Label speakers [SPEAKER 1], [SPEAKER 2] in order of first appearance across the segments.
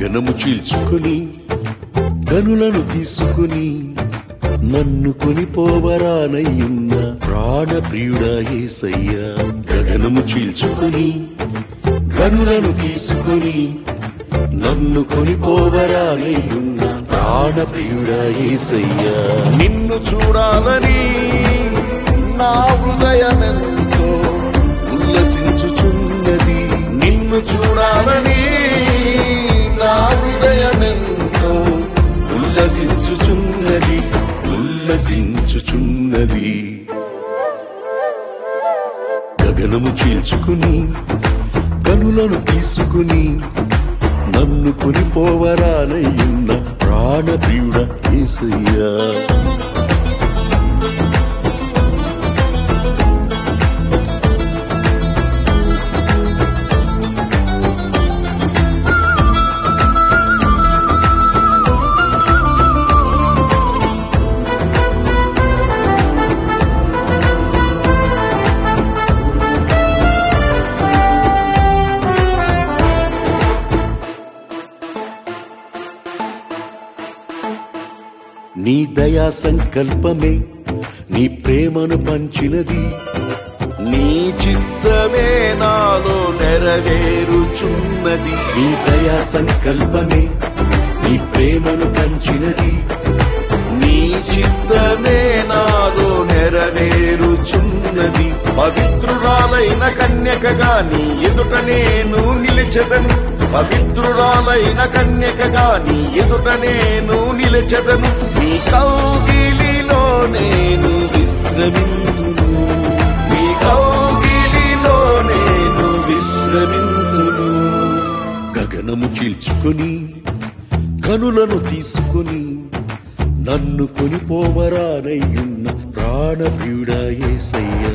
[SPEAKER 1] గగనము చీల్చుకొని కనులను తీసుకుని నన్ను కొనిపోవరానయ్యున్న ప్రాణ ప్రియుడా యేసయ్యా. గగనము చీల్చుకొని కనులను తీసుకుని నన్ను కొనిపోవరానయ్యున్న ప్రాణ ప్రియుడా యేసయ్యా. నిన్ను చూడాలని నా హృదయమెంతో ఉల్లసించుచున్నది. నిన్ను చూడాలని నా హృదయమెంతో ఉల్లసించుచున్నది. గగనము చీల్చుకుని కనులను తీసుకుని నన్ను కొనిపోవరానయ్యున్న ప్రాణ ప్రియుడా యేసయ్యా. నీ దయా సంకల్పమే నీ ప్రేమను పంచినది. నీ చిత్తమే నాలో నెరవేరుచున్నది. నీ దయా సంకల్పమే నీ ప్రేమను పంచినది. నీ చిత్తమే నాలో నెరవేరుచున్నది. పవిత్రురాలైన కన్యకగా నీ ఎదుట నేను నిలిచెదను. పవిత్రురాలైన కన్యకగా నీ ఎదుట నేను నిలిచెదను. నీ కౌగిలిలో నేను విశ్రమింతును. నీ కౌగిలిలో నేను విశ్రమింతును. గగనము చీల్చుకొని కనులను తీసుకొని నన్ను కొనిపోవరానయ్యున్న ప్రాణ ప్రియుడా యేసయ్యా.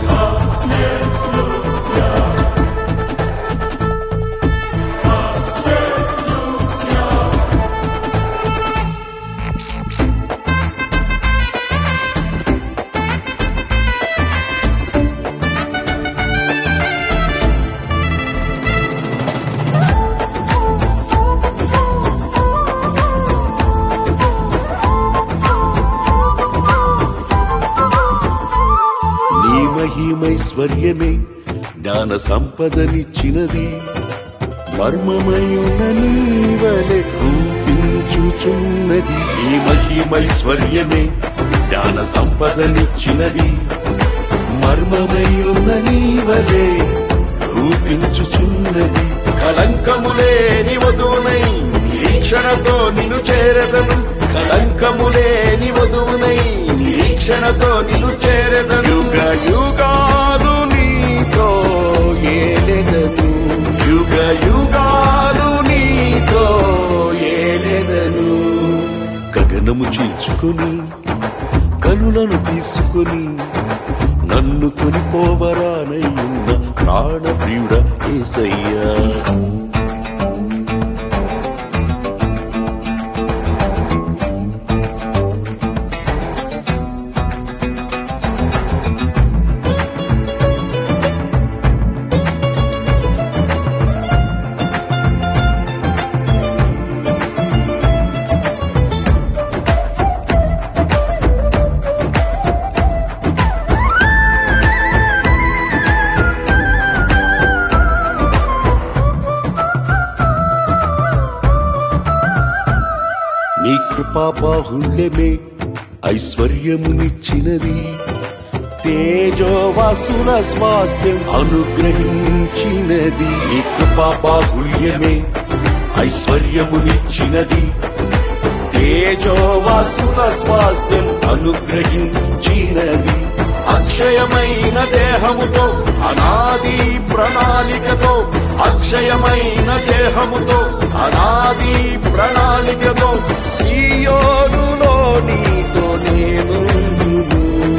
[SPEAKER 1] మహిమైశ్వర్యమే జ్ఞాన సంపదనిచ్చినది. మర్మమయున్న నీవలె రూపించుచున్నది. ఈ మహిమైశ్వర్యమే జ్ఞాన సంపదనిచ్చినది. మర్మమయున్న నీవలె రూపించుచున్నది. కళంకములేని వధువునై నిరీక్షణతో నిన్ను చేరెదను. కళంకములేని వధువునై నిరీక్షణతో నిన్ను చేరెదను. యుగ యుగాలు నీతో ఏలెదను. యుగ యుగాలు నీతో ఏలెదను. గగనము చీల్చుకొని కనులను తీసుకొని నన్ను కొనిపోవరానయ్యున్న ప్రాణ ప్రియుడా యేసయ్యా. నీ కృపా బాహుళ్యమే ఐశ్వర్యమునిచ్చినది. తేజోవాసుల స్వాస్థ్యం అనుగ్రహించినది. నీ కృపా బాహుళ్యమే ఐశ్వర్యమునిచ్చినది. తేజోవాసుల స్వాస్థ్యం అనుగ్రహించినది. అక్షయమైన దేహముతో అనాది ప్రణాళికతో. అక్షయమైన దేహముతో అనాది ప్రణాళికతో. సియోనులో నీతో నేనుందును.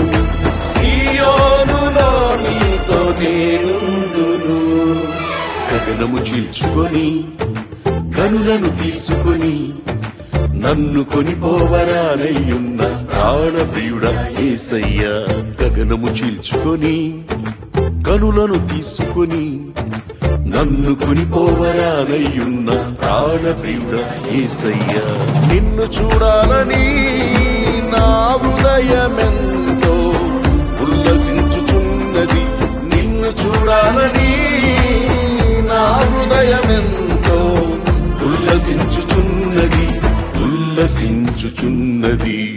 [SPEAKER 1] సియోనులో నీతో నేనుందును. గగనము చీల్చుకొని కనులను తీసుకొని నన్ను కొనిపోవరానయ్యున్న ప్రాణ ప్రియుడా యేసయ్యా. గగనము చీల్చుకొని కనులను తీసుకొని నన్ను కొనిపోవరానయ్యున్న ప్రాణప్రియుడ యేసయ్యా. నిన్ను చూడాలని నా హృదయమెంతో ఉల్లసించుచున్నది, నిన్ను చూడాలని నా హృదయమెంతో ఉల్లసించుచున్నది.